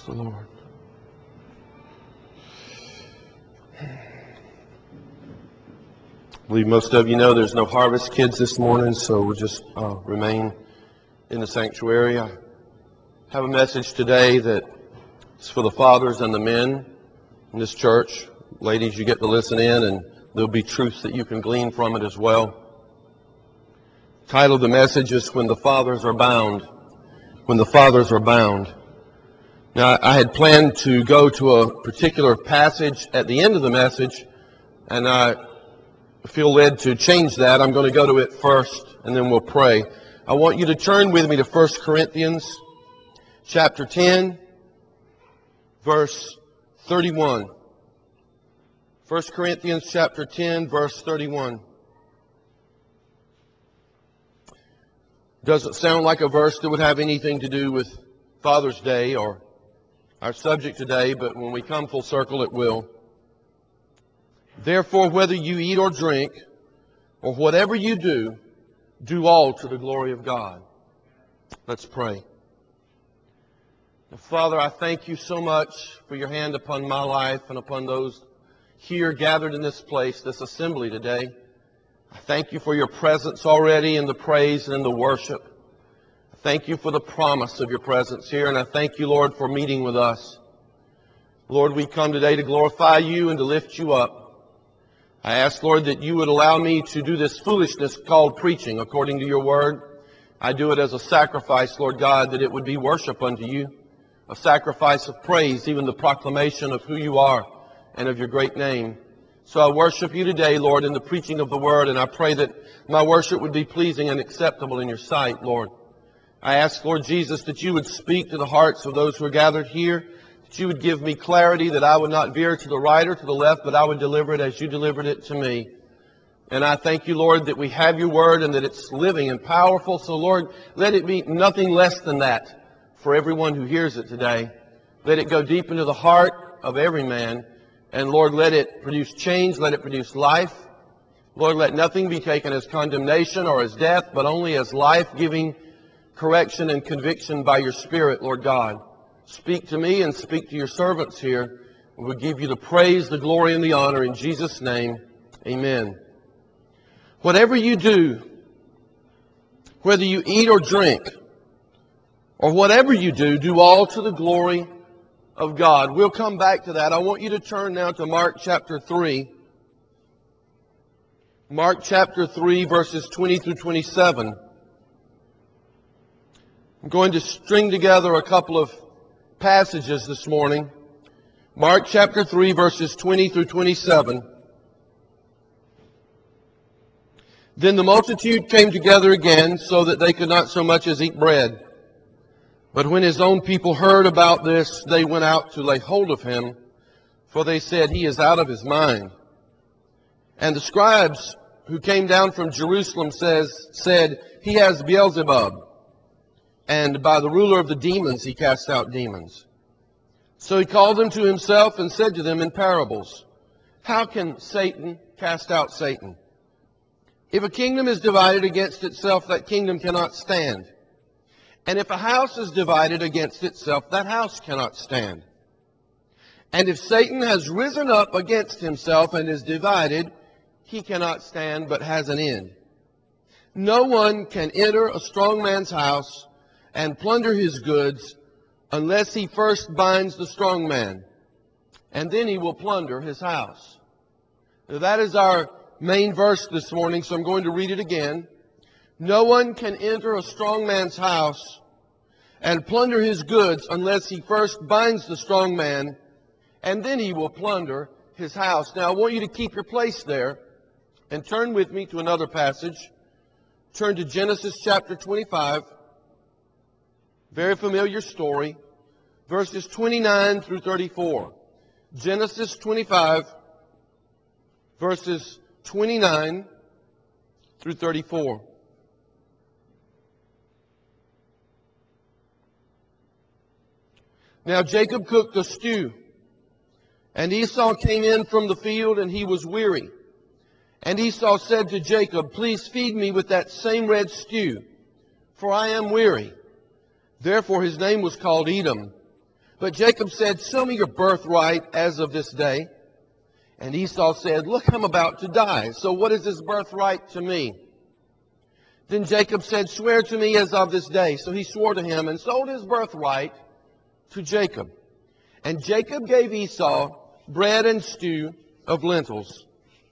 the Lord. I believe most of you know there's no Harvest Kids this morning, so we'll just remain in the sanctuary. I have a message today that's for the fathers and the men in this church. Ladies, you get to listen in, and there'll be truths that you can glean from it as well. The title of the message is When the Fathers Are Bound. When the Fathers Are Bound. Now, I had planned to go to a particular passage at the end of the message, and I feel led to change that. I'm going to go to it first, and then we'll pray. I want you to turn with me to 1 Corinthians chapter 10, verse 31. 1 Corinthians chapter 10, verse 31. Doesn't sound like a verse that would have anything to do with Father's Day or our subject today, but when we come full circle, it will. Therefore, whether you eat or drink, or whatever you do, do all to the glory of God. Let's pray. Now, Father, I thank you so much for your hand upon my life and upon those here gathered in this place, this assembly today. I thank you for your presence already in the praise and in the worship. I thank you for the promise of your presence here, and I thank you, Lord, for meeting with us. Lord, we come today to glorify you and to lift you up. I ask, Lord, that you would allow me to do this foolishness called preaching according to your word. I do it as a sacrifice, Lord God, that it would be worship unto you, a sacrifice of praise, even the proclamation of who you are and of your great name. So I worship you today, Lord, in the preaching of the word, and I pray that my worship would be pleasing and acceptable in your sight, Lord. I ask, Lord Jesus, that you would speak to the hearts of those who are gathered here, that you would give me clarity, that I would not veer to the right or to the left, but I would deliver it as you delivered it to me. And I thank you, Lord, that we have your word and that it's living and powerful. So, Lord, let it be nothing less than that for everyone who hears it today. Let it go deep into the heart of every man. And, Lord, let it produce change. Let it produce life. Lord, let nothing be taken as condemnation or as death, but only as life-giving correction and conviction by your Spirit, Lord God. Speak to me and speak to your servants here. We'll give you the praise, the glory, and the honor in Jesus' name. Amen. Whatever you do, whether you eat or drink, or whatever you do, do all to the glory of God. We'll come back to that. I want you to turn now to Mark chapter 3. Mark chapter 3, verses 20 through 27. I'm going to string together a couple of passages this morning. Mark chapter 3, verses 20 through 27. Then the multitude came together again, so that they could not so much as eat bread. But when his own people heard about this, they went out to lay hold of him, for they said, he is out of his mind. And the scribes who came down from Jerusalem said, he has Beelzebub, and by the ruler of the demons he casts out demons. So he called them to himself and said to them in parables, how can Satan cast out Satan? If a kingdom is divided against itself, that kingdom cannot stand. And if a house is divided against itself, that house cannot stand. And if Satan has risen up against himself and is divided, he cannot stand, but has an end. No one can enter a strong man's house and plunder his goods unless he first binds the strong man, and then he will plunder his house. Now, that is our main verse this morning, so I'm going to read it again. No one can enter a strong man's house and plunder his goods unless he first binds the strong man, and then he will plunder his house. Now, I want you to keep your place there and turn with me to another passage. Turn to Genesis chapter 25. Very familiar story. Verses 29 through 34. Genesis 25, verses 29 through 34. Now Jacob cooked a stew, and Esau came in from the field, and he was weary. And Esau said to Jacob, please feed me with that same red stew, for I am weary. Therefore his name was called Edom. But Jacob said, show me your birthright as of this day. And Esau said, look, I'm about to die. So what is his birthright to me? Then Jacob said, swear to me as of this day. So he swore to him and sold his birthright to Jacob. And Jacob gave Esau bread and stew of lentils.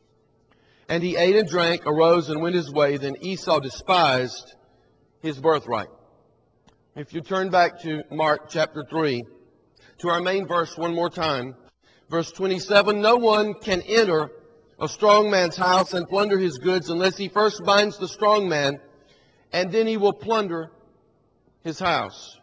And he ate and drank, arose and went his way. Then Esau despised his birthright. If you turn back to Mark chapter 3, to our main verse one more time, verse 27, no one can enter a strong man's house and plunder his goods unless he first binds the strong man, and then he will plunder his house.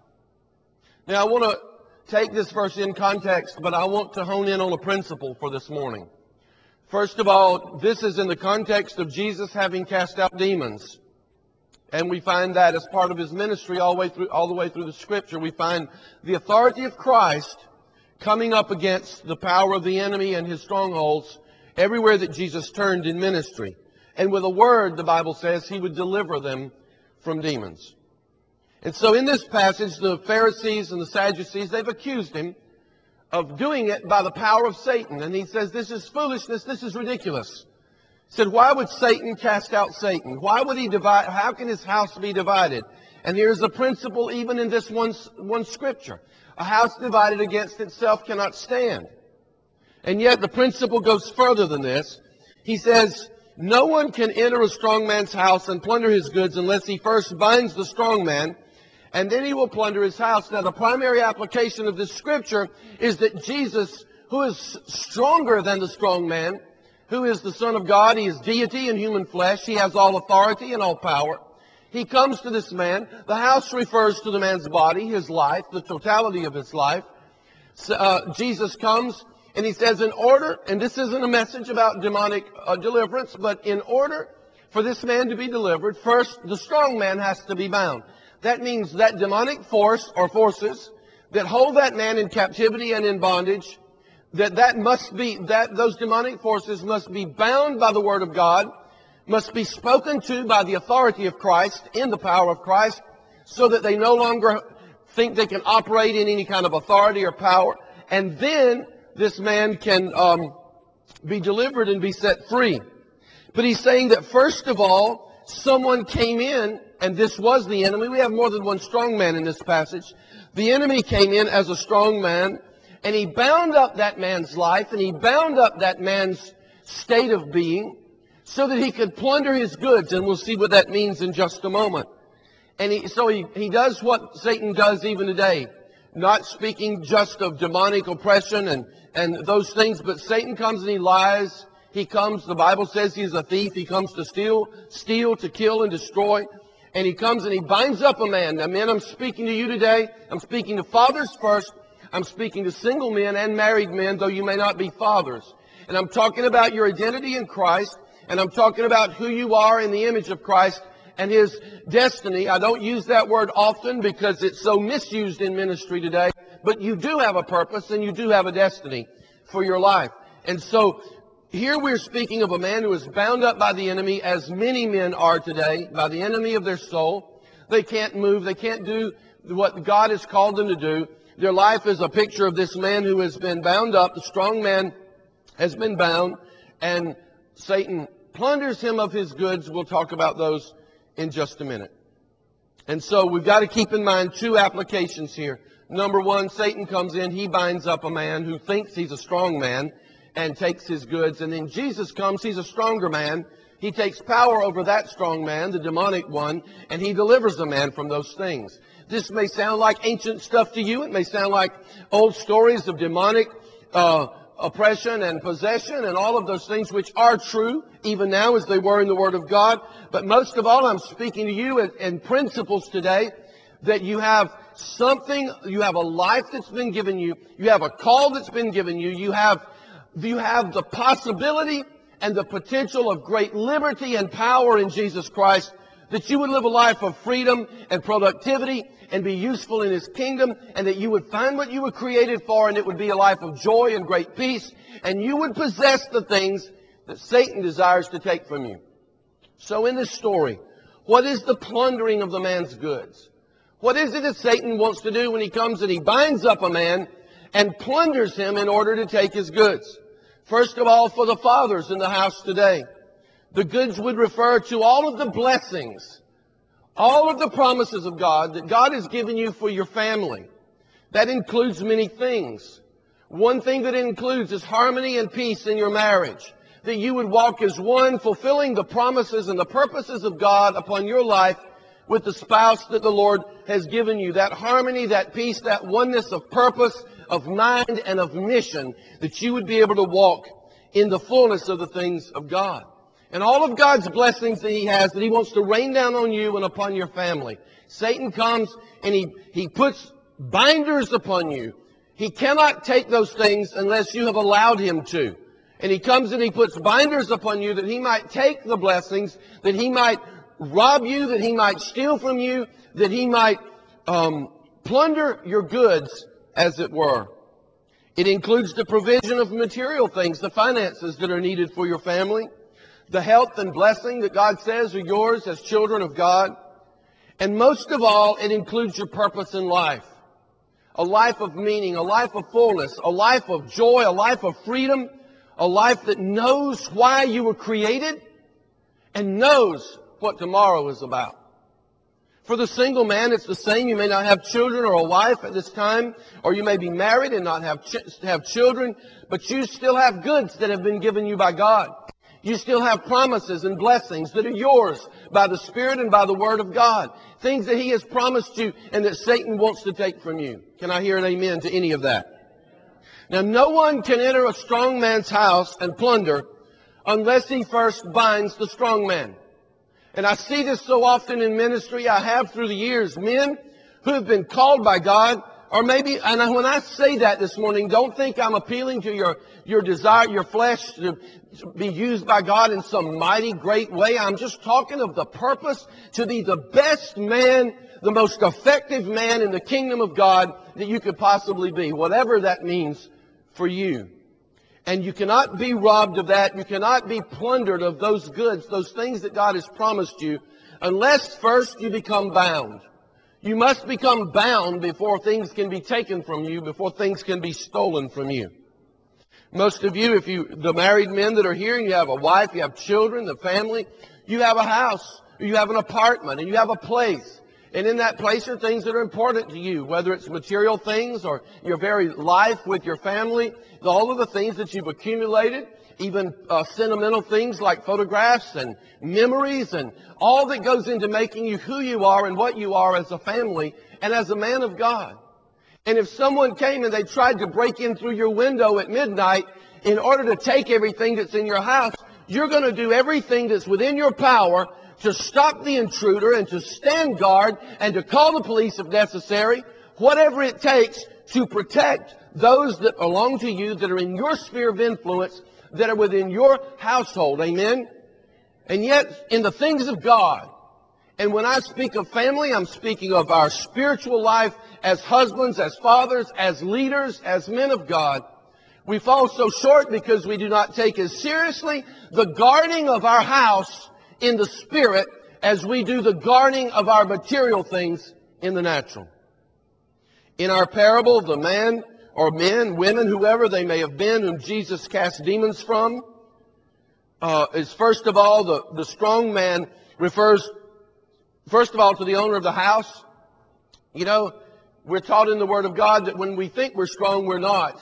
Now I want to take this verse in context, but I want to hone in on a principle for this morning. First of all, this is in the context of Jesus having cast out demons. And we find that as part of his ministry all the way through the Scripture. We find the authority of Christ coming up against the power of the enemy and his strongholds everywhere that Jesus turned in ministry. And with a word, the Bible says, he would deliver them from demons. And so in this passage, the Pharisees and the Sadducees, they've accused him of doing it by the power of Satan. And he says, this is foolishness, this is ridiculous. He said, why would Satan cast out Satan? Why would he divide? How can his house be divided? And here's the principle even in this one scripture. A house divided against itself cannot stand. And yet the principle goes further than this. He says, no one can enter a strong man's house and plunder his goods unless he first binds the strong man, and then he will plunder his house. Now the primary application of this scripture is that Jesus, who is stronger than the strong man, who is the Son of God, he is deity in human flesh, he has all authority and all power. He comes to this man. The house refers to the man's body, his life, the totality of his life. Jesus comes and he says, in order, and this isn't a message about demonic deliverance, but in order for this man to be delivered, first the strong man has to be bound. That means that demonic force or forces that hold that man in captivity and in bondage, those demonic forces must be bound by the Word of God, must be spoken to by the authority of Christ, in the power of Christ, so that they no longer think they can operate in any kind of authority or power. And then this man can be delivered and be set free. But he's saying that first of all, someone came in, and this was the enemy. We have more than one strong man in this passage. The enemy came in as a strong man, and he bound up that man's life, and he bound up that man's state of being, so that he could plunder his goods. And we'll see what that means in just a moment. And he does what Satan does even today. Not speaking just of demonic oppression and those things, but Satan comes and he lies. He comes, the Bible says he's a thief. He comes to steal, to kill, and destroy. And he comes and he binds up a man. Now, men, I'm speaking to you today. I'm speaking to fathers first. I'm speaking to single men and married men, though you may not be fathers. And I'm talking about your identity in Christ. And I'm talking about who you are in the image of Christ and his destiny. I don't use that word often because it's so misused in ministry today. But you do have a purpose and you do have a destiny for your life. And so here we're speaking of a man who is bound up by the enemy, as many men are today, by the enemy of their soul. They can't move. They can't do what God has called them to do. Their life is a picture of this man who has been bound up. The strong man has been bound, and Satan plunders him of his goods. We'll talk about those in just a minute. And so we've got to keep in mind two applications here. Number one, Satan comes in. He binds up a man who thinks he's a strong man and takes his goods. And then Jesus comes. He's a stronger man. He takes power over that strong man, the demonic one, and he delivers the man from those things. This may sound like ancient stuff to you. It may sound like old stories of demonic oppression and possession and all of those things, which are true even now as they were in the Word of God. But most of all, I'm speaking to you in principles today, that you have something, you have a life that's been given you, you have a call that's been given you, you have the possibility and the potential of great liberty and power in Jesus Christ, that you would live a life of freedom and productivity and be useful in His kingdom, and that you would find what you were created for, and it would be a life of joy and great peace, and you would possess the things that Satan desires to take from you. So in this story, what is the plundering of the man's goods? What is it that Satan wants to do when he comes and he binds up a man and plunders him in order to take his goods? First of all, for the fathers in the house today, the goods would refer to all of the blessings, all of the promises of God that God has given you for your family. That includes many things. One thing that it includes is harmony and peace in your marriage. That you would walk as one, fulfilling the promises and the purposes of God upon your life with the spouse that the Lord has given you. That harmony, that peace, that oneness of purpose, of mind, and of mission, that you would be able to walk in the fullness of the things of God. And all of God's blessings that He has, that He wants to rain down on you and upon your family. Satan comes and he puts binders upon you. He cannot take those things unless you have allowed him to. And he comes and he puts binders upon you that he might take the blessings, that he might rob you, that he might steal from you, that he might plunder your goods, as it were. It includes the provision of material things, the finances that are needed for your family, the health and blessing that God says are yours as children of God. And most of all, it includes your purpose in life. A life of meaning, a life of fullness, a life of joy, a life of freedom, a life that knows why you were created and knows what tomorrow is about. For the single man, it's the same. You may not have children or a wife at this time, or you may be married and not have children, but you still have goods that have been given you by God. You still have promises and blessings that are yours by the Spirit and by the Word of God. Things that He has promised you and that Satan wants to take from you. Can I hear an amen to any of that? Now, no one can enter a strong man's house and plunder unless he first binds the strong man. And I see this so often in ministry. I have through the years men who have been called by God. Or maybe, and when I say that this morning, don't think I'm appealing to your desire, your flesh to be used by God in some mighty great way. I'm just talking of the purpose to be the best man, the most effective man in the kingdom of God that you could possibly be, whatever that means for you. And you cannot be robbed of that. You cannot be plundered of those goods, those things that God has promised you, unless first you become bound. You must become bound before things can be taken from you, before things can be stolen from you. Most of you, the married men that are here, you have a wife, you have children, the family, you have a house, you have an apartment, and you have a place. And in that place are things that are important to you, whether it's material things or your very life with your family, all of the things that you've accumulated, even sentimental things like photographs and memories and all that goes into making you who you are and what you are as a family and as a man of God. And if someone came and they tried to break in through your window at midnight in order to take everything that's in your house, you're going to do everything that's within your power to stop the intruder and to stand guard and to call the police if necessary, whatever it takes to protect those that belong to you, that are in your sphere of influence, that are within your household. Amen? And yet, in the things of God, and when I speak of family, I'm speaking of our spiritual life as husbands, as fathers, as leaders, as men of God, we fall so short because we do not take as seriously the guarding of our house in the spirit as we do the guarding of our material things in the natural. In our parable, the man or men, women, whoever they may have been, whom Jesus cast demons from, is first of all, the strong man refers, first of all, to the owner of the house. You know, we're taught in the Word of God that when we think we're strong, we're not.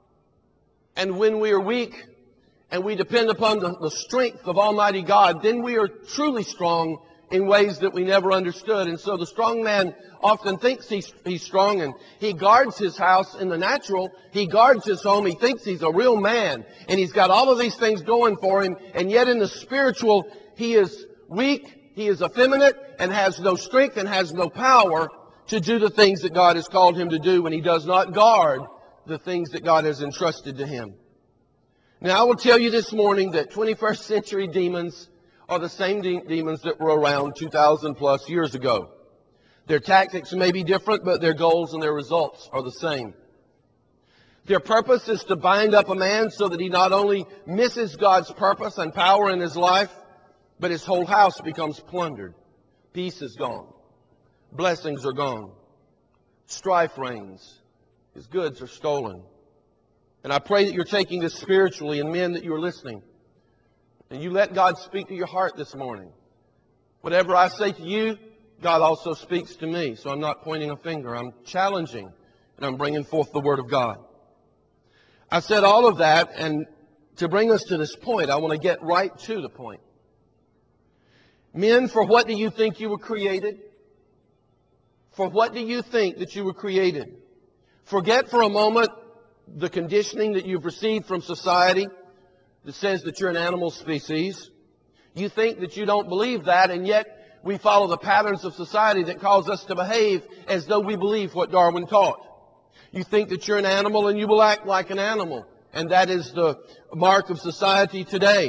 And when we are weak and we depend upon the strength of Almighty God, then we are truly strong in ways that we never understood. And so the strong man often thinks he's strong, and he guards his house in the natural. He guards his home. He thinks he's a real man, and he's got all of these things going for him. And yet in the spiritual, he is weak, he is effeminate, and has no strength and has no power to do the things that God has called him to do when he does not guard the things that God has entrusted to him. Now, I will tell you this morning that 21st century demons are the same demons that were around 2,000 plus years ago. Their tactics may be different, but their goals and their results are the same. Their purpose is to bind up a man so that he not only misses God's purpose and power in his life, but his whole house becomes plundered. Peace is gone. blessings are gone. Strife reigns. His goods are stolen. And I pray that you're taking this spiritually, and men, that you're listening. And you let God speak to your heart this morning. Whatever I say to you, God also speaks to me. So I'm not pointing a finger. I'm challenging, and I'm bringing forth the Word of God. I said all of that, and to bring us to this point, I want to get right to the point. Men, for what do you think you were created? For what do you think that you were created? Forget for a moment the conditioning that you've received from society that says that you're an animal species. You think that you don't believe that, and yet we follow the patterns of society that cause us to behave as though we believe what Darwin taught. You think that you're an animal and you will act like an animal, and that is the mark of society today.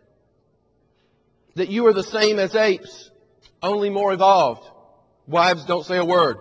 That you are the same as apes, only more evolved. Wives, don't say a word.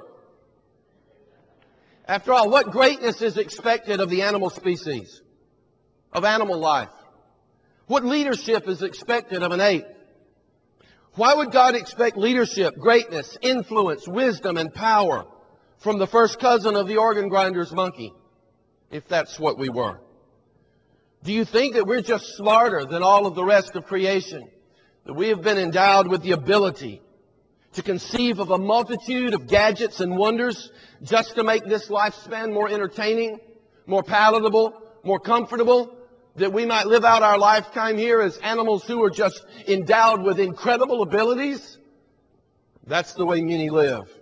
After all, what greatness is expected of the animal species, of animal life? What leadership is expected of an ape? Why would God expect leadership, greatness, influence, wisdom, and power from the first cousin of the organ grinder's monkey, if that's what we were? Do you think that we're just smarter than all of the rest of creation? That we have been endowed with the ability to conceive of a multitude of gadgets and wonders just to make this lifespan more entertaining, more palatable, more comfortable, that we might live out our lifetime here as animals who are just endowed with incredible abilities? That's the way many live.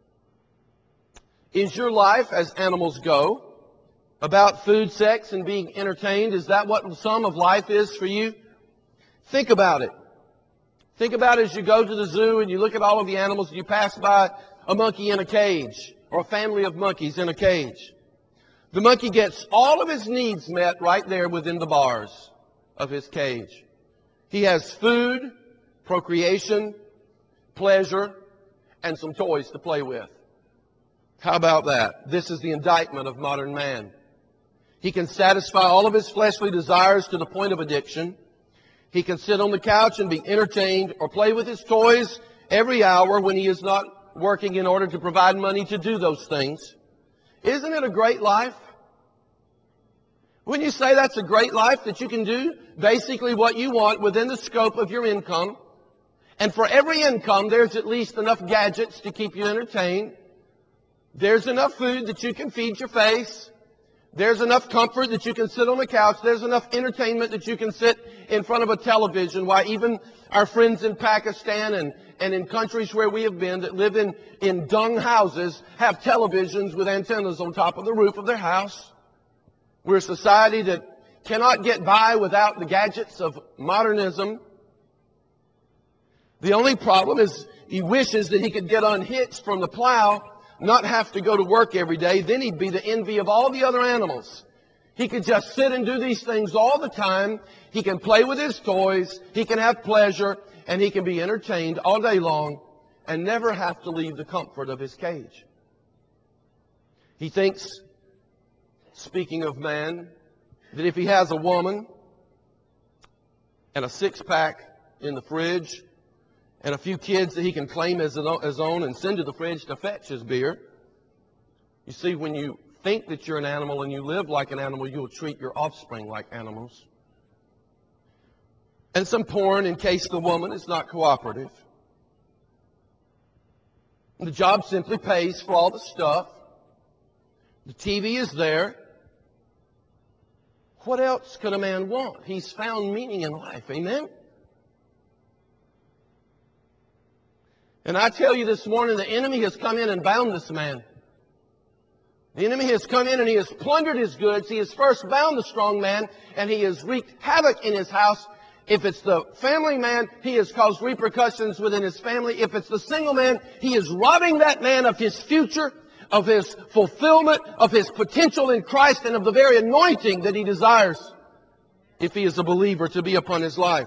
Is your life, as animals go, about food, sex, and being entertained? Is that what some of life is for you? Think about it. Think about it as you go to the zoo and you look at all of the animals and you pass by a monkey in a cage or a family of monkeys in a cage. The monkey gets all of his needs met right there within the bars of his cage. He has food, procreation, pleasure, and some toys to play with. How about that? This is the indictment of modern man. He can satisfy all of his fleshly desires to the point of addiction. He can sit on the couch and be entertained or play with his toys every hour when he is not working in order to provide money to do those things. Isn't it a great life? When you say that's a great life, that you can do basically what you want within the scope of your income, and for every income there's at least enough gadgets to keep you entertained. There's enough food that you can feed your face. There's enough comfort that you can sit on the couch. There's enough entertainment that you can sit in front of a television. Why, even our friends in Pakistan and in countries where we have been that live in dung houses have televisions with antennas on top of the roof of their house. We're a society that cannot get by without the gadgets of modernism. The only problem is he wishes that he could get unhitched from the plow, not have to go to work every day. Then he'd be the envy of all the other animals. He could just sit and do these things all the time. He can play with his toys. He can have pleasure. And he can be entertained all day long and never have to leave the comfort of his cage. He thinks, speaking of man, that if he has a woman and a six-pack in the fridge and a few kids that he can claim as his own and send to the fridge to fetch his beer. You see, when you think that you're an animal and you live like an animal, you'll treat your offspring like animals. And some porn in case the woman is not cooperative. And the job simply pays for all the stuff. The TV is there. What else could a man want? He's found meaning in life. Amen? And I tell you this morning, the enemy has come in and bound this man. The enemy has come in and he has plundered his goods. He has first bound the strong man and he has wreaked havoc in his house. If it's the family man, he has caused repercussions within his family. If it's the single man, he is robbing that man of his future, of his fulfillment, of his potential in Christ, and of the very anointing that he desires, if he is a believer, to be upon his life.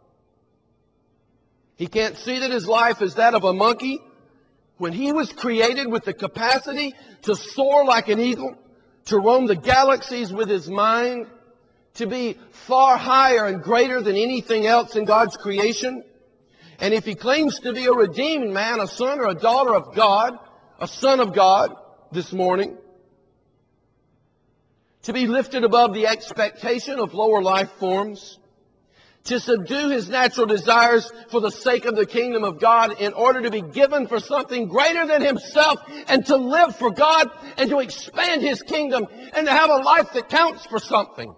He can't see that his life is that of a monkey when he was created with the capacity to soar like an eagle, to roam the galaxies with his mind, to be far higher and greater than anything else in God's creation. And if he claims to be a redeemed man, a son or a daughter of God, a son of God this morning, to be lifted above the expectation of lower life forms, to subdue his natural desires for the sake of the kingdom of God in order to be given for something greater than himself and to live for God and to expand his kingdom and to have a life that counts for something.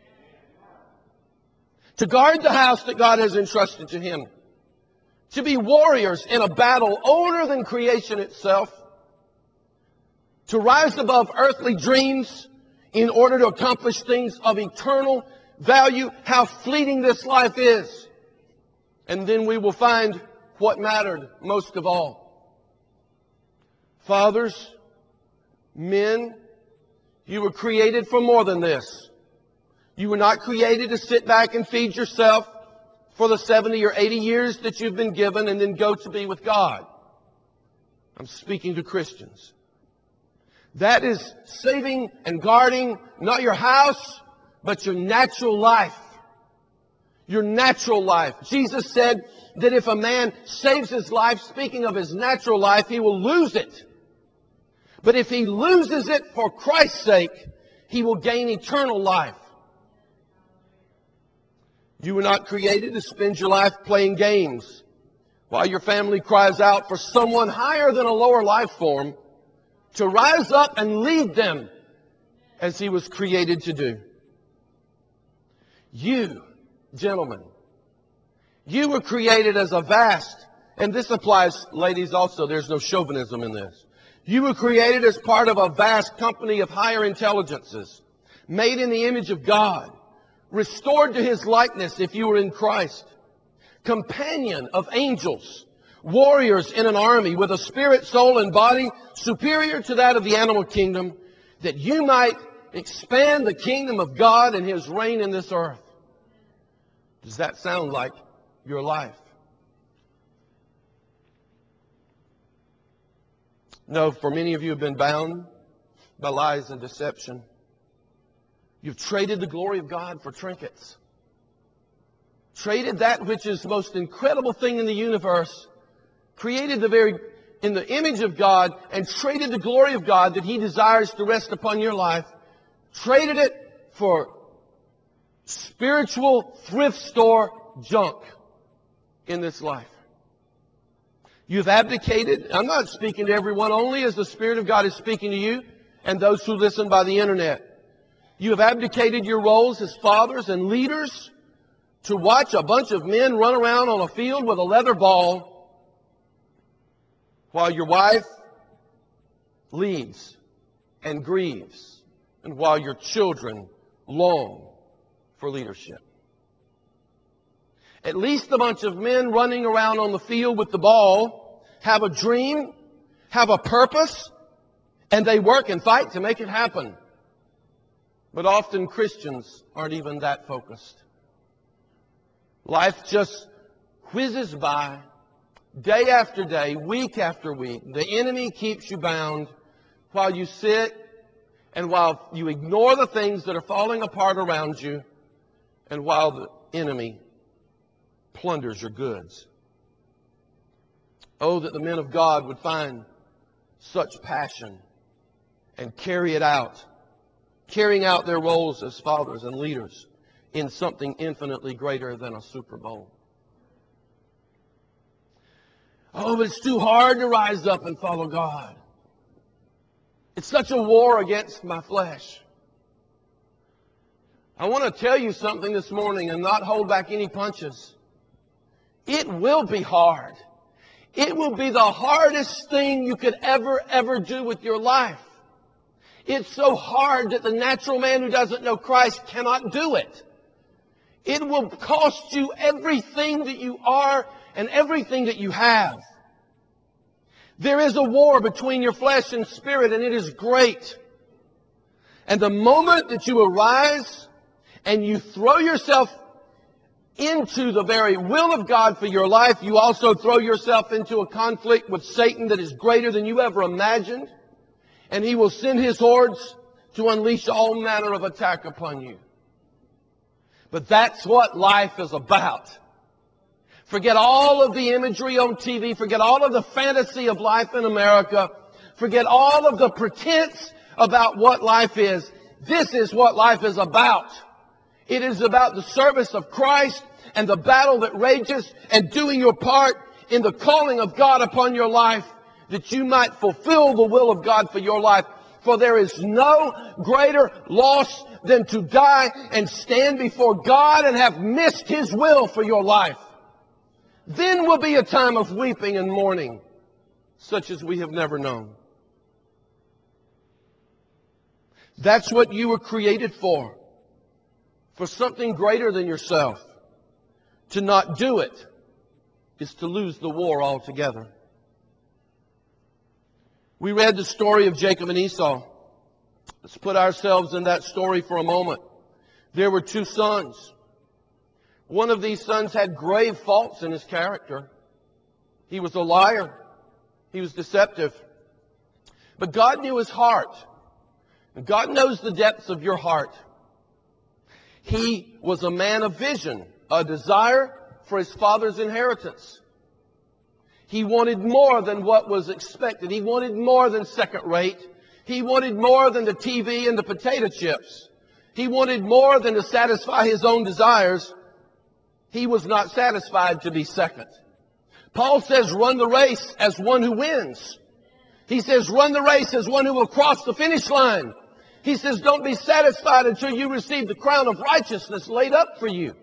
To guard the house that God has entrusted to him. To be warriors in a battle older than creation itself. To rise above earthly dreams in order to accomplish things of eternal value, how fleeting this life is. And then we will find what mattered most of all. Fathers, men, you were created for more than this. You were not created to sit back and feed yourself for the 70 or 80 years that you've been given and then go to be with God. I'm speaking to Christians. That is saving and guarding not your house, but your natural life. Your natural life. Jesus said that if a man saves his life, speaking of his natural life, he will lose it. But if he loses it for Christ's sake, he will gain eternal life. You were not created to spend your life playing games while your family cries out for someone higher than a lower life form to rise up and lead them as he was created to do. You, gentlemen, you were created as a vast, and this applies, ladies, also, there's no chauvinism in this. You were created as part of a vast company of higher intelligences, made in the image of God, restored to his likeness if you were in Christ, companion of angels, warriors in an army with a spirit, soul, and body superior to that of the animal kingdom, that you might expand the kingdom of God and his reign in this earth. Does that sound like your life? No, for many of you have been bound by lies and deception. You've traded the glory of God for trinkets. Traded that which is the most incredible thing in the universe, created in the image of God, and traded the glory of God that he desires to rest upon your life, traded it for spiritual thrift store junk in this life. You've abdicated. I'm not speaking to everyone, only as the Spirit of God is speaking to you and those who listen by the internet. You have abdicated your roles as fathers and leaders to watch a bunch of men run around on a field with a leather ball while your wife leads and grieves and while your children long for leadership. At least a bunch of men running around on the field with the ball have a dream, have a purpose, and they work and fight to make it happen. But often Christians aren't even that focused. Life just whizzes by, day after day, week after week. The enemy keeps you bound while you sit and while you ignore the things that are falling apart around you, and while the enemy plunders your goods. Oh, that the men of God would find such passion and carry it out, carrying out their roles as fathers and leaders in something infinitely greater than a Super Bowl. Oh, but it's too hard to rise up and follow God. It's such a war against my flesh. I want to tell you something this morning and not hold back any punches. It will be hard. It will be the hardest thing you could ever do with your life. It's so hard that the natural man who doesn't know Christ cannot do it. It will cost you everything that you are and everything that you have. There is a war between your flesh and spirit, and it is great. And the moment that you arise and you throw yourself into the very will of God for your life, you also throw yourself into a conflict with Satan that is greater than you ever imagined. And he will send his hordes to unleash all manner of attack upon you. But that's what life is about. Forget all of the imagery on TV. Forget all of the fantasy of life in America. Forget all of the pretense about what life is. This is what life is about. It is about the service of Christ and the battle that rages and doing your part in the calling of God upon your life, that you might fulfill the will of God for your life. For there is no greater loss than to die and stand before God and have missed His will for your life. Then will be a time of weeping and mourning, such as we have never known. That's what you were created for something greater than yourself. To not do it is to lose the war altogether. We read the story of Jacob and Esau. Let's put ourselves in that story for a moment. There were two sons. One of these sons had grave faults in his character. He was a liar. He was deceptive. But God knew his heart. And God knows the depths of your heart. He was a man of vision, a desire for his father's inheritance. He wanted more than what was expected. He wanted more than second rate. He wanted more than the TV and the potato chips. He wanted more than to satisfy his own desires. He was not satisfied to be second. Paul says, run the race as one who wins. He says, run the race as one who will cross the finish line. He says, don't be satisfied until you receive the crown of righteousness laid up for you.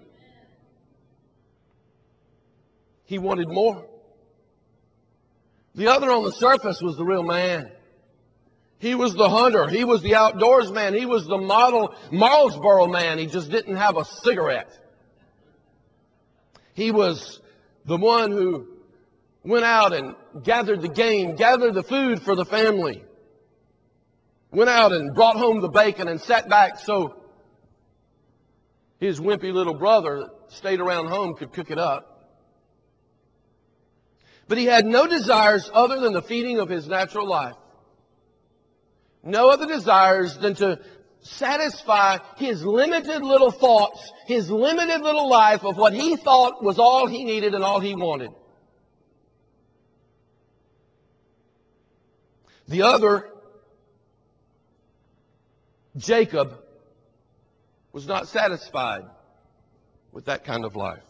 He wanted more. The other on the surface was the real man. He was the hunter. He was the outdoors man. He was the model Marlsboro man. He just didn't have a cigarette. He was the one who went out and gathered the game, gathered the food for the family. Went out and brought home the bacon and sat back so his wimpy little brother that stayed around home could cook it up. But he had no desires other than the feeding of his natural life. No other desires than to satisfy his limited little thoughts, his limited little life of what he thought was all he needed and all he wanted. The other, Jacob, was not satisfied with that kind of life.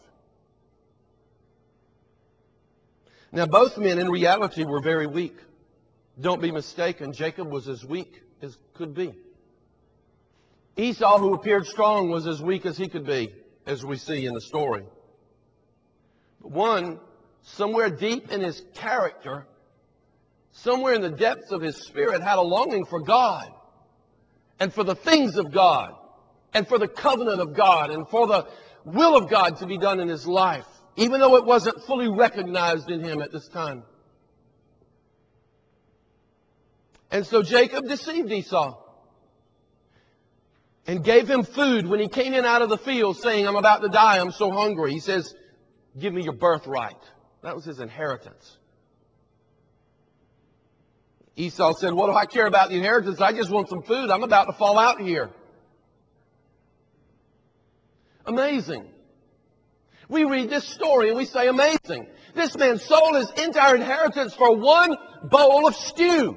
Now, both men in reality were very weak. Don't be mistaken, Jacob was as weak as could be. Esau, who appeared strong, was as weak as he could be, as we see in the story. But one, somewhere deep in his character, somewhere in the depths of his spirit, had a longing for God and for the things of God and for the covenant of God and for the will of God to be done in his life, even though it wasn't fully recognized in him at this time. And so Jacob deceived Esau and gave him food when he came in out of the field saying, I'm about to die, I'm so hungry. He says, give me your birthright. That was his inheritance. Esau said, what do I care about the inheritance? I just want some food. I'm about to fall out here. Amazing. We read this story and we say, amazing. This man sold his entire inheritance for one bowl of stew.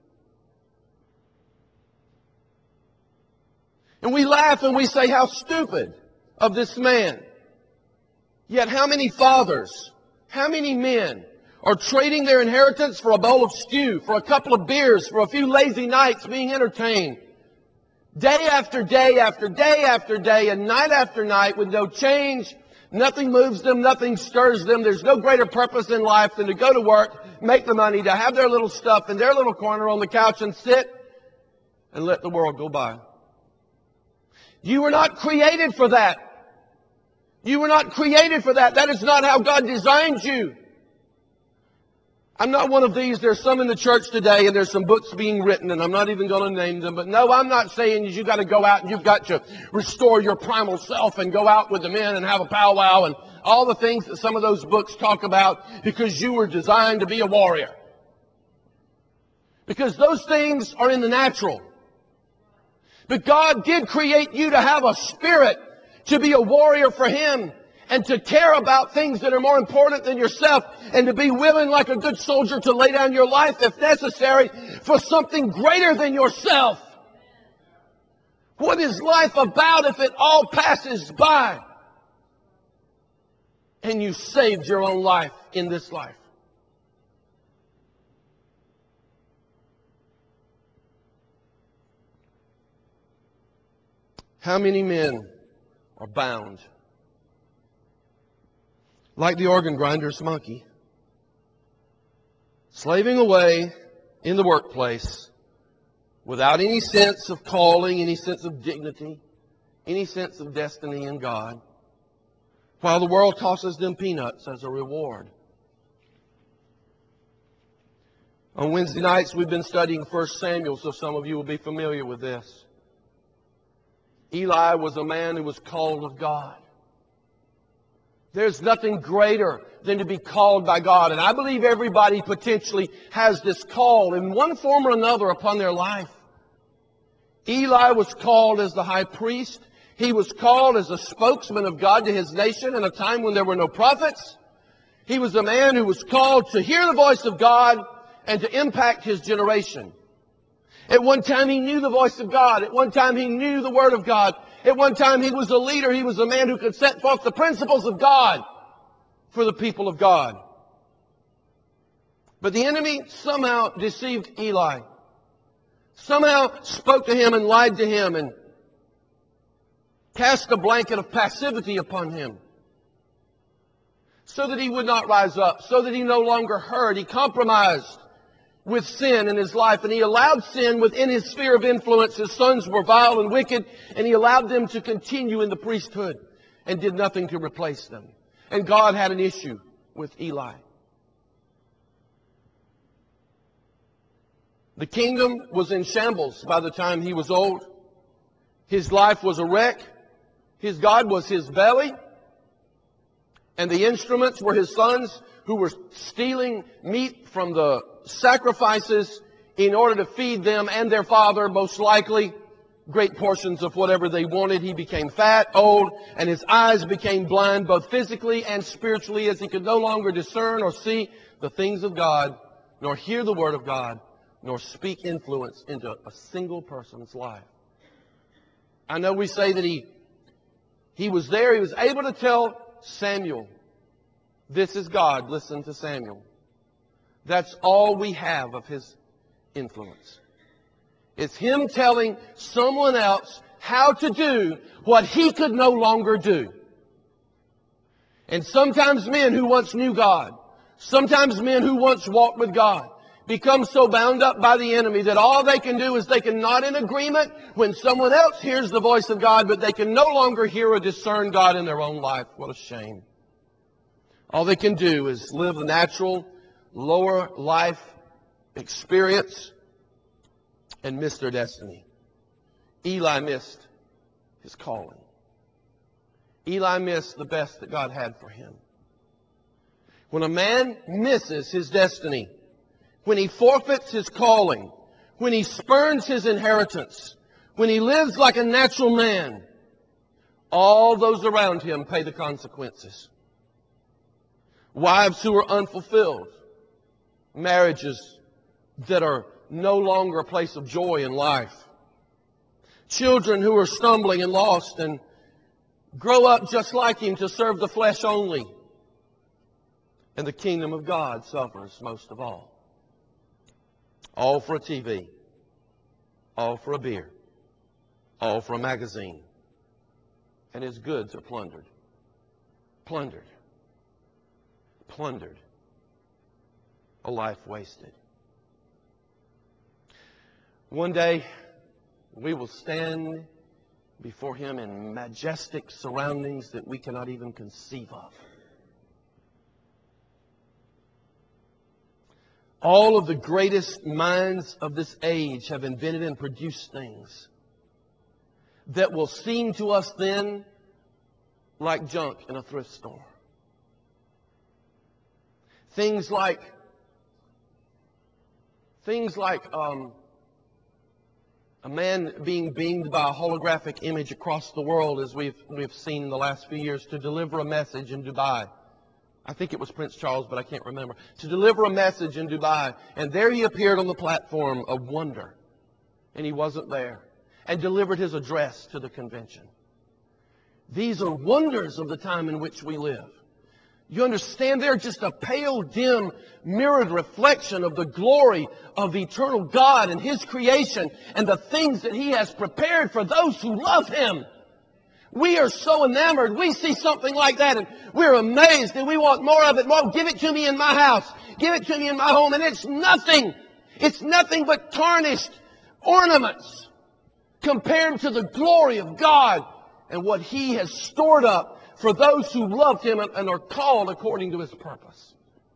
And we laugh and we say, how stupid of this man. Yet how many fathers, how many men are trading their inheritance for a bowl of stew, for a couple of beers, for a few lazy nights being entertained? Day after day after day after day and night after night with no change. Nothing moves them, nothing stirs them. There's no greater purpose in life than to go to work, make the money, to have their little stuff in their little corner on the couch and sit and let the world go by. You were not created for that. You were not created for that. That is not how God designed you. I'm not one of these. There's some in the church today and there's some books being written and I'm not even going to name them. But no, I'm not saying you've got to go out and you've got to restore your primal self and go out with the men and have a powwow and all the things that some of those books talk about because you were designed to be a warrior. Because those things are in the natural. But God did create you to have a spirit, to be a warrior for Him. and to care about things that are more important than yourself, and to be willing like a good soldier to lay down your life if necessary for something greater than yourself. What is life about if it all passes by and you saved your own life in this life? How many men are bound like the organ grinder's monkey, slaving away in the workplace without any sense of calling, any sense of dignity, any sense of destiny in God, while the world tosses them peanuts as a reward? On Wednesday nights, we've been studying 1 Samuel, so some of you will be familiar with this. Eli was a man who was called of God. There's nothing greater than to be called by God. And I believe everybody potentially has this call in one form or another upon their life. Eli was called as the high priest. He was called as a spokesman of God to his nation in a time when there were no prophets. He was a man who was called to hear the voice of God and to impact his generation. At one time he knew the voice of God. At one time he knew the Word of God. At one time he was a leader. He was a man who could set forth the principles of God for the people of God. But the enemy somehow deceived Eli. Somehow spoke to him and lied to him and cast a blanket of passivity upon him so that he would not rise up, so that he no longer heard. He compromised with sin in his life, and he allowed sin within his sphere of influence. His sons were vile and wicked, and he allowed them to continue in the priesthood and did nothing to replace them. And God had an issue with Eli. The kingdom was in shambles by the time he was old. His life was a wreck. His God was his belly, and the instruments were his sons who were stealing meat from the sacrifices in order to feed them and their father, most likely, great portions of whatever they wanted. He became fat, old, and his eyes became blind, both physically and spiritually, as he could no longer discern or see the things of God, nor hear the Word of God, nor speak influence into a single person's life. I know we say that he was there. He was able to tell Samuel, "This is God, listen to Samuel." That's all we have of his influence. It's him telling someone else how to do what he could no longer do. And sometimes men who once knew God, sometimes men who once walked with God, become so bound up by the enemy that all they can do is they can nod in agreement when someone else hears the voice of God, but they can no longer hear or discern God in their own life. What a shame. All they can do is live a natural, lower life experience and miss their destiny. Eli missed his calling. Eli missed the best that God had for him. When a man misses his destiny, when he forfeits his calling, when he spurns his inheritance, when he lives like a natural man, all those around him pay the consequences. Wives who are unfulfilled, marriages that are no longer a place of joy in life, children who are stumbling and lost and grow up just like him to serve the flesh only, and the kingdom of God suffers most of all. All for a TV, all for a beer, all for a magazine, and his goods are plundered. Plundered. Plundered. A life wasted. One day, we will stand before him in majestic surroundings that we cannot even conceive of. All of the greatest minds of this age have invented and produced things that will seem to us then like junk in a thrift store. Things like A man being beamed by a holographic image across the world, as we've seen in the last few years, to deliver a message in Dubai. I think it was Prince Charles, but I can't remember. To deliver a message in Dubai. And there he appeared on the platform of wonder. And he wasn't there. And delivered his address to the convention. These are wonders of the time in which we live. You understand, they're just a pale, dim, mirrored reflection of the glory of the eternal God and His creation and the things that He has prepared for those who love Him. We are so enamored. We see something like that and we're amazed and we want more of it. More, give it to me in my house. Give it to me in my home. And it's nothing. It's nothing but tarnished ornaments compared to the glory of God and what He has stored up for those who loved Him and are called according to His purpose.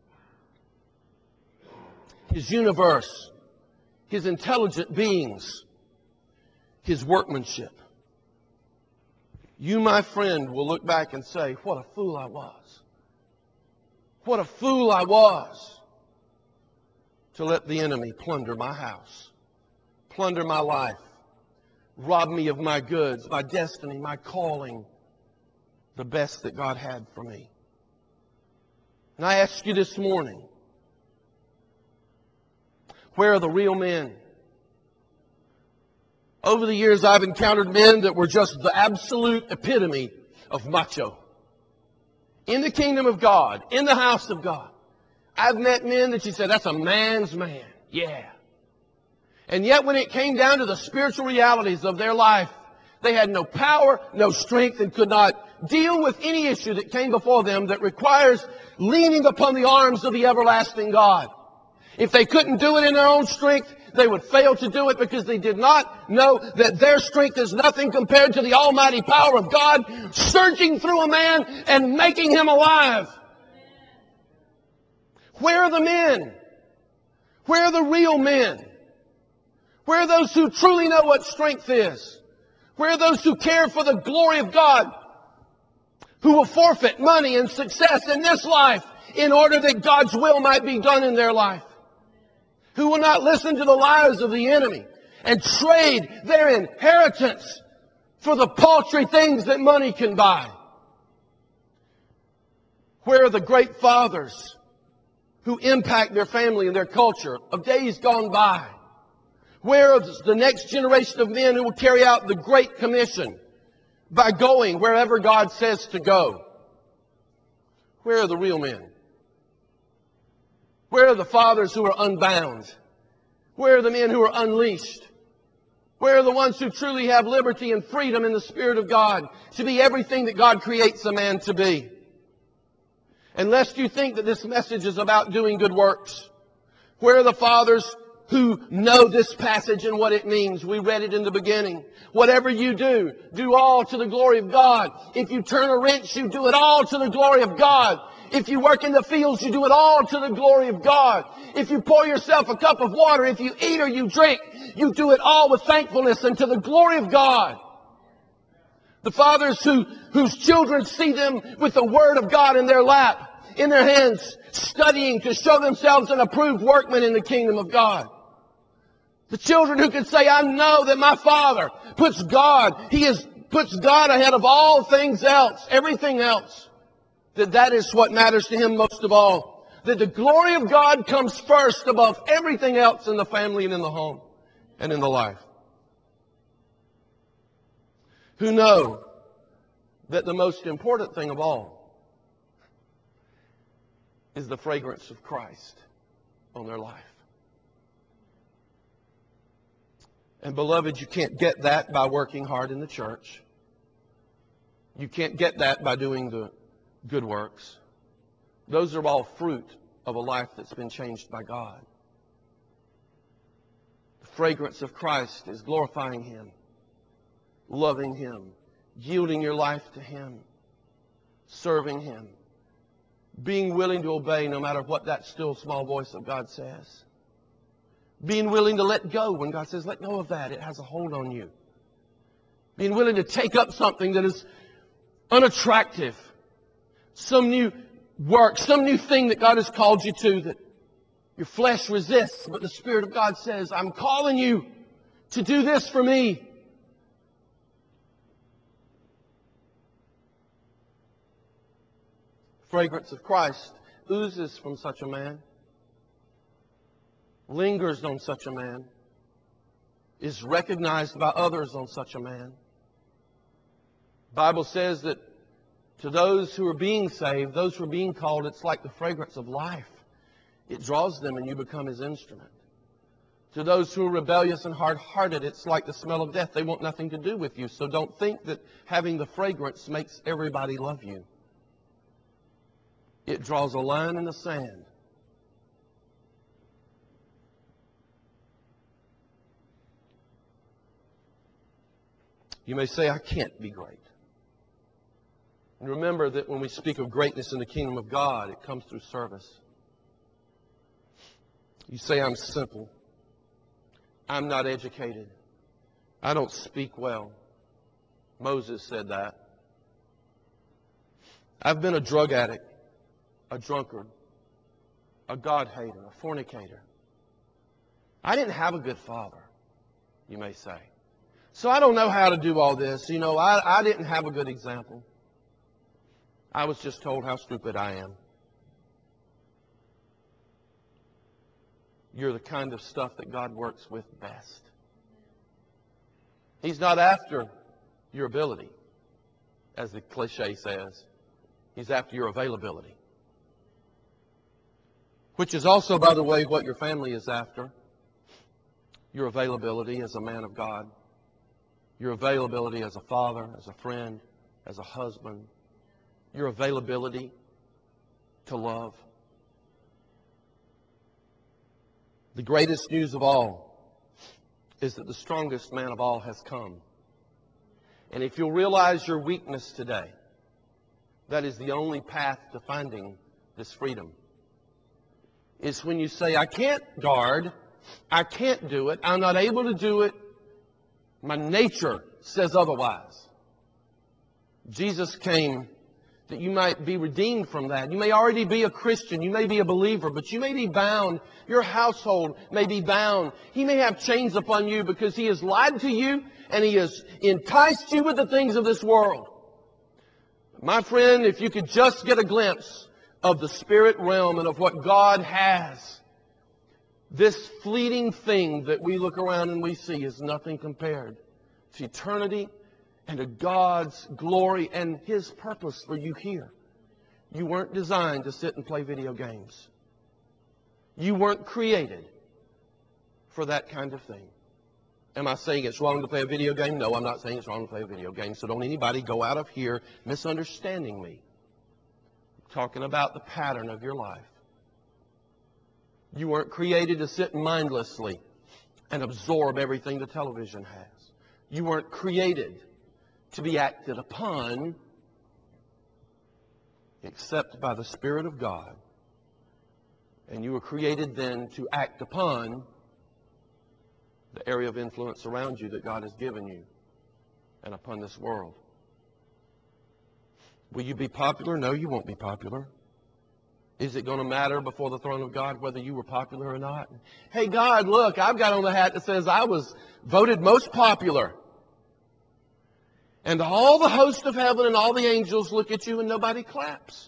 His universe, His intelligent beings, His workmanship. You, my friend, will look back and say, what a fool I was. What a fool I was to let the enemy plunder my house, plunder my life, rob me of my goods, my destiny, my calling, the best that God had for me. And I ask you this morning, where are the real men? Over the years, I've encountered men that were just the absolute epitome of macho. In the kingdom of God, in the house of God. I've met men that you said, that's a man's man. Yeah. And yet when it came down to the spiritual realities of their life, they had no power, no strength, and could not deal with any issue that came before them that requires leaning upon the arms of the everlasting God. If they couldn't do it in their own strength, they would fail to do it because they did not know that their strength is nothing compared to the almighty power of God surging through a man and making him alive. Where are the men? Where are the real men? Where are those who truly know what strength is? Where are those who care for the glory of God? Who will forfeit money and success in this life in order that God's will might be done in their life? Who will not listen to the lies of the enemy and trade their inheritance for the paltry things that money can buy? Where are the great fathers who impact their family and their culture of days gone by? Where is the next generation of men who will carry out the Great Commission by going wherever God says to go? Where are the real men? Where are the fathers who are unbound? Where are the men who are unleashed? Where are the ones who truly have liberty and freedom in the Spirit of God to be everything that God creates a man to be? And lest you think that this message is about doing good works, where are the fathers who know this passage and what it means? We read it in the beginning. Whatever you do, do all to the glory of God. If you turn a wrench, you do it all to the glory of God. If you work in the fields, you do it all to the glory of God. If you pour yourself a cup of water, if you eat or you drink, you do it all with thankfulness and to the glory of God. The fathers whose children see them with the Word of God in their lap, in their hands, studying to show themselves an approved workman in the kingdom of God. The children who can say, I know that my Father puts God ahead of all things else, everything else. That is what matters to Him most of all. That the glory of God comes first above everything else in the family and in the home and in the life. Who know that the most important thing of all is the fragrance of Christ on their life. And beloved, you can't get that by working hard in the church. You can't get that by doing the good works. Those are all fruit of a life that's been changed by God. The fragrance of Christ is glorifying Him, loving Him, yielding your life to Him, serving Him, being willing to obey no matter what that still small voice of God says. Being willing to let go when God says, let go of that. It has a hold on you. Being willing to take up something that is unattractive. Some new work, some new thing that God has called you to that your flesh resists, but the Spirit of God says, I'm calling you to do this for me. Fragrance of Christ oozes from such a man, lingers on such a man, is recognized by others on such a man. The Bible says that to those who are being saved, those who are being called, it's like the fragrance of life. It draws them and you become His instrument. To those who are rebellious and hard-hearted, it's like the smell of death. They want nothing to do with you. So don't think that having the fragrance makes everybody love you. It draws a line in the sand. You may say, I can't be great. And remember that when we speak of greatness in the kingdom of God, it comes through service. You say, I'm simple. I'm not educated. I don't speak well. Moses said that. I've been a drug addict, a drunkard, a God-hater, a fornicator. I didn't have a good father, you may say. So I don't know how to do all this. You know, I didn't have a good example. I was just told how stupid I am. You're the kind of stuff that God works with best. He's not after your ability, as the cliche says. He's after your availability. Which is also, by the way, what your family is after. Your availability as a man of God. Your availability as a father, as a friend, as a husband. Your availability to love. The greatest news of all is that the strongest man of all has come. And if you'll realize your weakness today, that is the only path to finding this freedom. It's when you say, I can't guard, I can't do it, I'm not able to do it, my nature says otherwise. Jesus came that you might be redeemed from that. You may already be a Christian. You may be a believer, but you may be bound. Your household may be bound. He may have chains upon you because he has lied to you and he has enticed you with the things of this world. My friend, if you could just get a glimpse of the spirit realm and of what God has, this fleeting thing that we look around and we see is nothing compared to eternity and to God's glory and His purpose for you here. You weren't designed to sit and play video games. You weren't created for that kind of thing. Am I saying it's wrong to play a video game? No, I'm not saying it's wrong to play a video game. So don't anybody go out of here misunderstanding me. I'm talking about the pattern of your life. You weren't created to sit mindlessly and absorb everything the television has. You weren't created to be acted upon except by the Spirit of God. And you were created then to act upon the area of influence around you that God has given you and upon this world. Will you be popular? No, you won't be popular. Is it going to matter before the throne of God whether you were popular or not? Hey, God, look, I've got on the hat that says I was voted most popular. And all the host of heaven and all the angels look at you and nobody claps.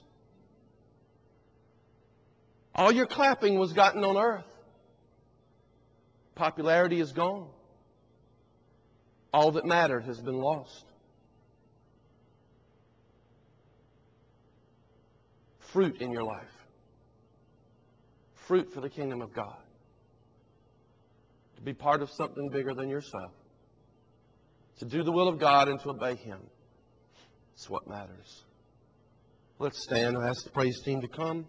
All your clapping was gotten on earth. Popularity is gone. All that mattered has been lost. Fruit in your life. Fruit for the kingdom of God. To be part of something bigger than yourself. To do the will of God and to obey Him. It's what matters. Let's stand and ask the praise team to come.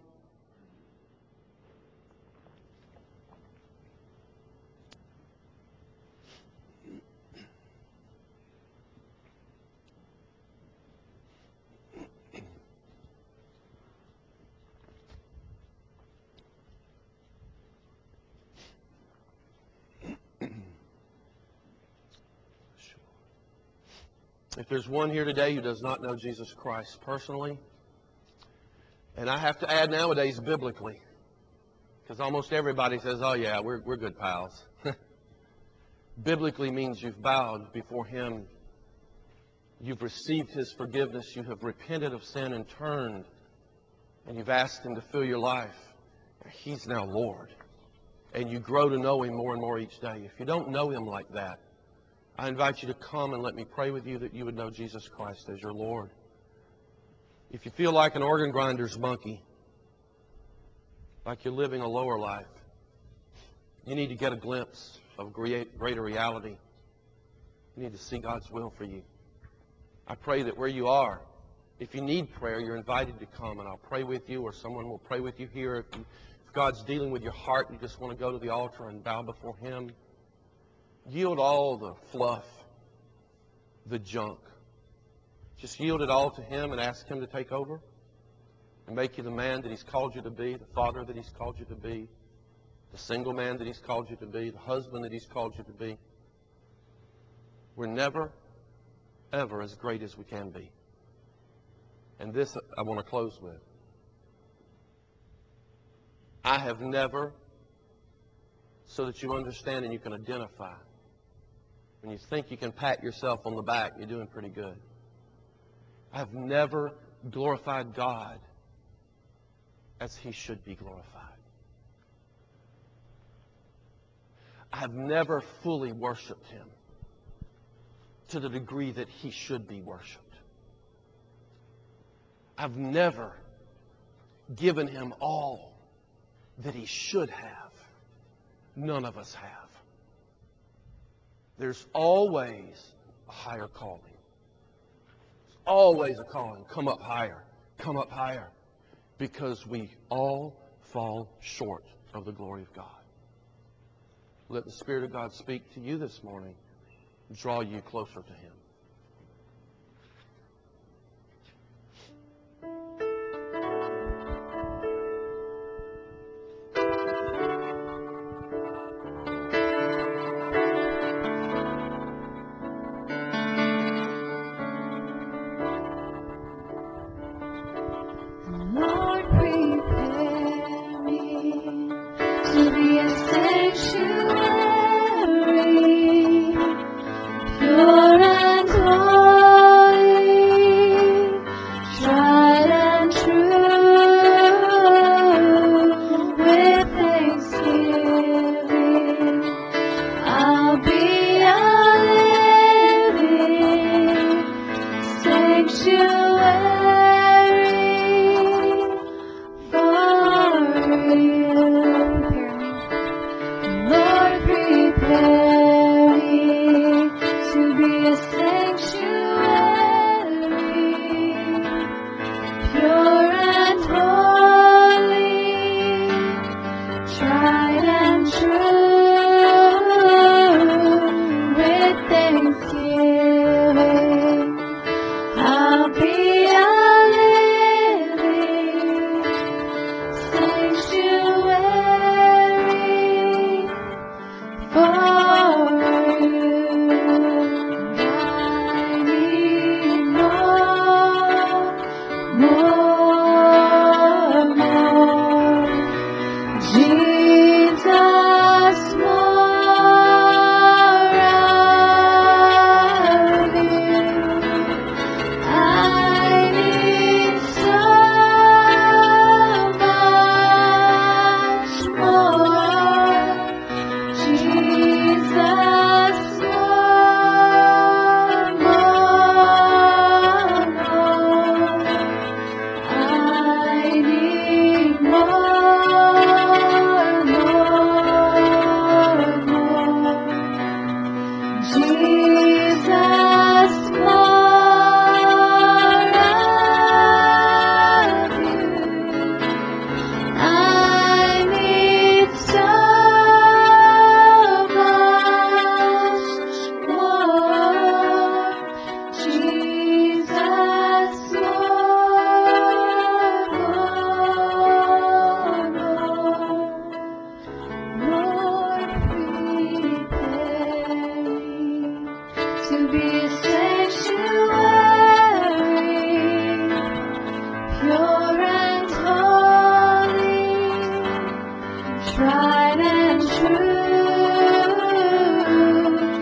If there's one here today who does not know Jesus Christ personally, and I have to add nowadays biblically, because almost everybody says, oh yeah, we're good pals. biblically means you've bowed before Him. You've received His forgiveness. You have repented of sin and turned, and you've asked Him to fill your life. He's now Lord. And you grow to know Him more and more each day. If you don't know Him like that, I invite you to come and let me pray with you that you would know Jesus Christ as your Lord. If you feel like an organ grinder's monkey, like you're living a lower life, you need to get a glimpse of greater reality. You need to see God's will for you. I pray that where you are, if you need prayer, you're invited to come, and I'll pray with you, or someone will pray with you here. If God's dealing with your heart, you just want to go to the altar and bow before Him. Yield all the fluff, the junk. Just yield it all to Him and ask Him to take over and make you the man that He's called you to be, the father that He's called you to be, the single man that He's called you to be, the husband that He's called you to be. We're never, ever as great as we can be. And this I want to close with. I have never, so that you understand and you can identify, when you think you can pat yourself on the back, you're doing pretty good. I have never glorified God as He should be glorified. I have never fully worshiped Him to the degree that He should be worshiped. I've never given Him all that He should have. None of us have. There's always a higher calling. There's always a calling. Come up higher. Come up higher. Because we all fall short of the glory of God. Let the Spirit of God speak to you this morning. Draw you closer to Him. Lord, prepare me to be a sanctuary, pure and holy, tried and true. With thanksgiving, I'll be a living sanctuary for you. Lord, prepare me to be a sanctuary, pure and holy, tried and true. With thanksgiving, I'll be a living sanctuary for you. I need more. Jesus, more of you. I need so much more. Jesus, more. I need more. Jesus, more of you. I need so much more. Jesus, more. Lord, prepare me to be a sanctuary, pure and holy, tried and true.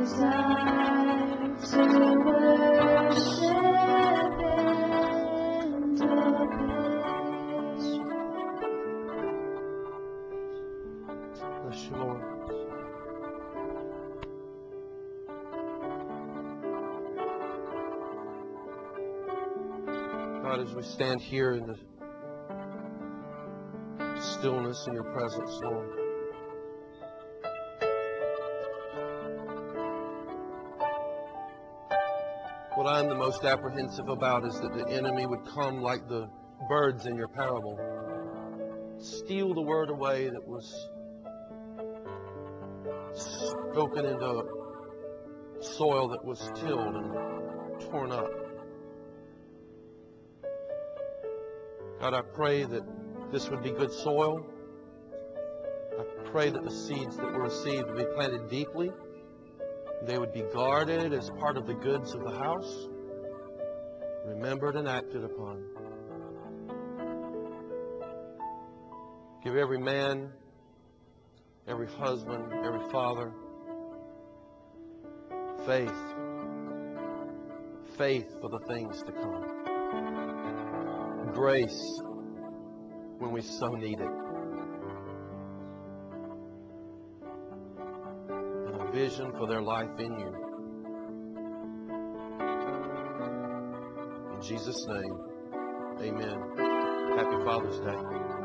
desire to worship and obey. Bless you, Lord. God, as we stand here in the stillness in your presence, Lord, what I'm the most apprehensive about is that the enemy would come like the birds in your parable, steal the word away that was spoken into soil that was tilled and torn up. God, I pray that this would be good soil. I pray that the seeds that were received would be planted deeply. They would be guarded as part of the goods of the house, remembered and acted upon. Give every man, every husband, every father, faith for the things to come. Grace when we so need it. And a vision for their life in you. In Jesus' name, amen. Happy Father's Day.